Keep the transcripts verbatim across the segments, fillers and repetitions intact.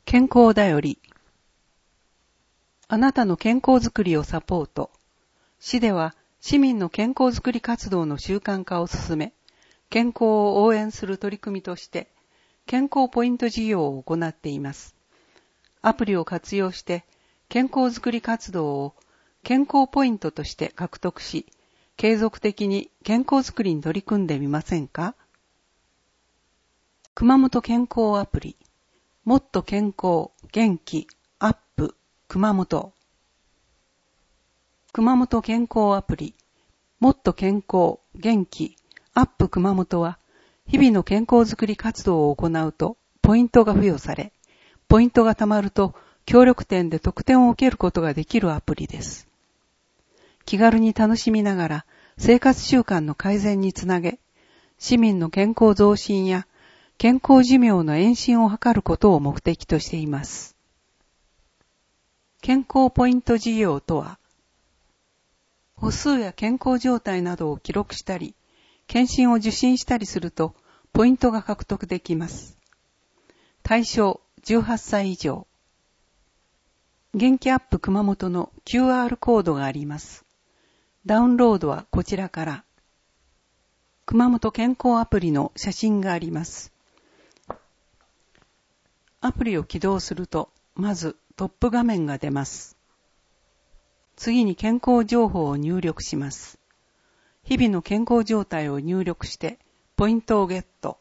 健康だより。あなたの健康づくりをサポート。市では市民の健康づくり活動の習慣化を進め、健康を応援する取り組みとして、健康ポイント事業を行っています。アプリを活用して、健康づくり活動を健康ポイントとして獲得し、継続的に健康づくりに取り組んでみませんか？熊本健康アプリ。もっと健康、元気、アップ、熊本。熊本健康アプリ。もっと健康、元気、アップ熊本は、日々の健康づくり活動を行うと、ポイントが付与され、ポイントが貯まると、協力店で特典を受けることができるアプリです。気軽に楽しみながら、生活習慣の改善につなげ、市民の健康増進や、健康寿命の延伸を図ることを目的としています。健康ポイント事業とは、歩数や健康状態などを記録したり、検診を受診したりすると、ポイントが獲得できます。対象じゅうはっさい以上。元気アップ熊本の キューアール コードがあります。ダウンロードはこちらから。熊本健康アプリの写真があります。アプリを起動すると、まずトップ画面が出ます。次に健康情報を入力します。日々の健康状態を入力して、ポイントをゲット。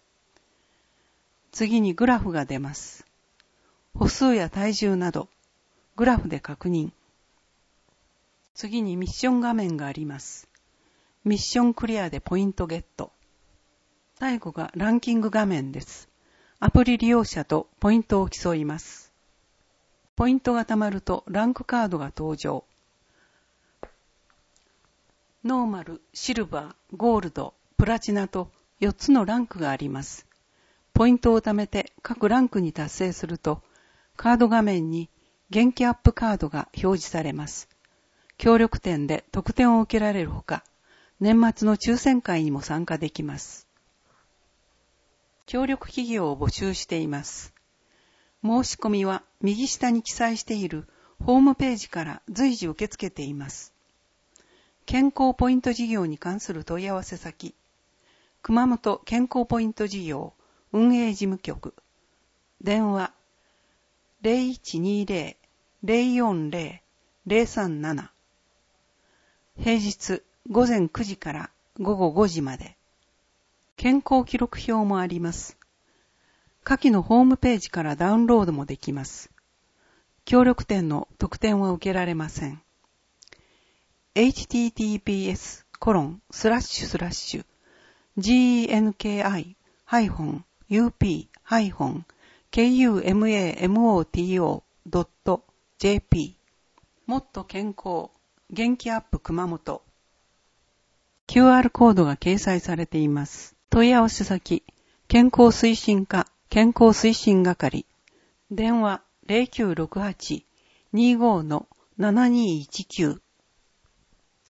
次にグラフが出ます。歩数や体重など、グラフで確認。次にミッション画面があります。ミッションクリアでポイントゲット。最後がランキング画面です。アプリ利用者とポイントを競います。ポイントが貯まるとランクカードが登場。ノーマル、シルバー、ゴールド、プラチナとよっつのランクがあります。ポイントを貯めて各ランクに達成すると、カード画面に元気アップカードが表示されます。協力店で特典を受けられるほか、年末の抽選会にも参加できます。協力企業を募集しています。申し込みは右下に記載しているホームページから随時受け付けています。健康ポイント事業に関する問い合わせ先、熊本健康ポイント事業運営事務局、電話 ゼロいちにゼロ ゼロよんゼロ ゼロさんなな、平日午前くじから午後ごじまで。健康記録表もあります。下記のホームページからダウンロードもできます。協力店の特典は受けられません。エイチティーティーピーエスコロンスラッシュスラッシュジーエヌケーアイユーピーケーユーエムエーエムオーティーオードットジェーピー もっと健康元気アップ熊本 キューアール コードが掲載されています。問い合わせ先、健康推進課健康推進係、電話 ゼロきゅうろくはち にじゅうご ななにいちきゅう